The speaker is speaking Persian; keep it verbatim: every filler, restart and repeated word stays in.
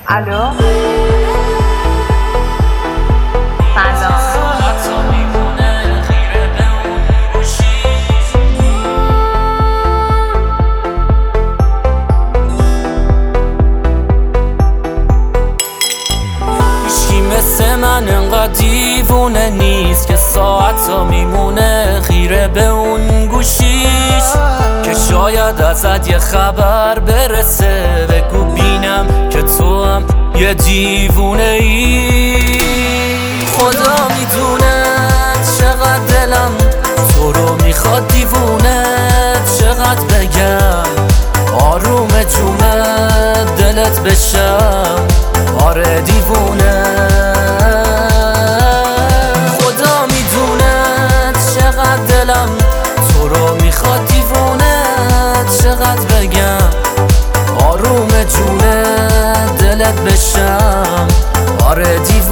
الو مثل من انقدر دیوونه نیست که ساعتا میمونه خیره به اون گوشیش که شاید ازت یه خبر برسه. بگو بینم که تو هم یه دیوونه ای. خدا میدونه چقدر دلم تو رو میخواد دیوونه، چقدر بگم آروم جونه دلت بشم. آره دیوونه، خدا میدونه چقدر دلم تو رو میخواد دیوونه، چقدر بگم آروم جونه دلت بشم. آره دیوونه.